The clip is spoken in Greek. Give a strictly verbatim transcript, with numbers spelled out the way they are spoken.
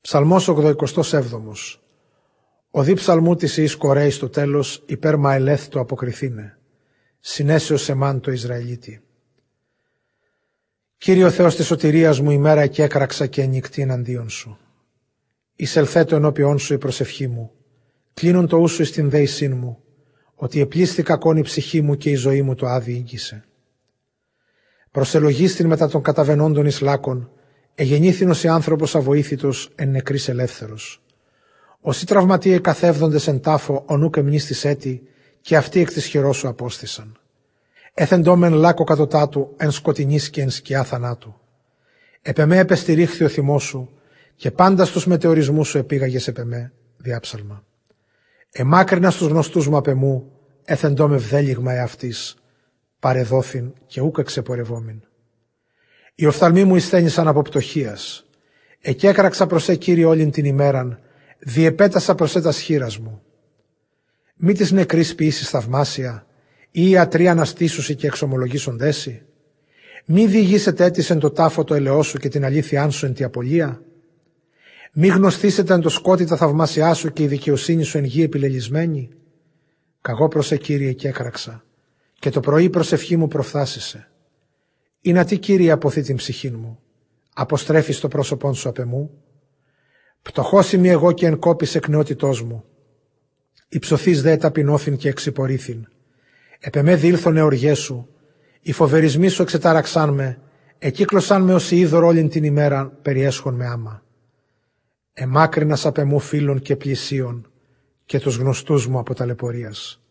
Ψαλμός ογδοηκοστός έβδομος. Ο δι ψαλμού της Ιης Κορέης στο τέλος, υπέρ Μαελέθ το αποκριθήνε. Συνέσεως εμάν το Ισραηλίτη. Κύριε ο Θεός της σωτηρίας μου, ημέρα εκέκραξα και ενικτή εναντίον σου. Εισελθέτω ενώπιόν σου η προσευχή μου. Κλείνουν το ούσου εις την δέησήν μου, ότι επλήσθη κακόν η ψυχή μου και η ζωή μου το άδει ήγγισε. Προσελογίστην μετά των καταβενόντων εις λάκων, εγεννήθηνος η άνθρωπος αβοήθητος εν νεκρής ελεύθερος. Όσοι τραυματίε καθεύδοντες εν τάφο, ονούκ εμνείς της έτη, και αυτοί εκ της χειρός σου απόστησαν. Έθεντόμεν λάκο κατωτάτου, εν σκοτεινής και εν σκιά θανάτου. Επεμέ επεστηρίχθη ο θυμός σου, και πάντα στους μετεωρισμούς σου επήγαγες επεμέ, διάψαλμα. Εμάκρινα στους γνωστούς μου απεμού, έθεντόμε βδέλιγμα εαυτής, παρεδόθην και ούκ εξεπορευόμην. Οι οφθαλμοί μου εισθένησαν από πτωχίας. Εκέκραξα προς σε Κύριε όλην την ημέραν, διεπέτασα προς σε τας χείρας μου. Μη της νεκρής ποιήσεις θαυμάσια, ή ιατροί αναστήσουσι και εξομολογήσοντέσι. Μη διηγήσετε έτης εν το τάφο το ελαιό σου και την αλήθειά σου εν τη απολία. Μη γνωστήσετε εν το σκότι τα θαυμάσια σου και η δικαιοσύνη σου εν γη επιλελισμένη. Καγώ προς σε Κύριε εκέκραξα, και το πρωί προσευχή μου προφθάσισε. Είναι τι Κύριε αποθεί την ψυχήν μου, αποστρέφεις το πρόσωπόν σου απ' εμού. Πτωχός είμαι εγώ και εν κόπης εκ νεότητός μου. Υψωθείς δε ταπεινώθην και εξυπορήθην. Επεμέ διήλθονε οργές σου, οι φοβερισμοί σου εξετάραξάν με, εκύκλωσαν με ως είδωρ όλην την ημέρα, περιέσχον με άμα. Εμάκρυνας απ' εμού φίλων και πλησίων, και τους γνωστούς μου από ταλαιπωρίας.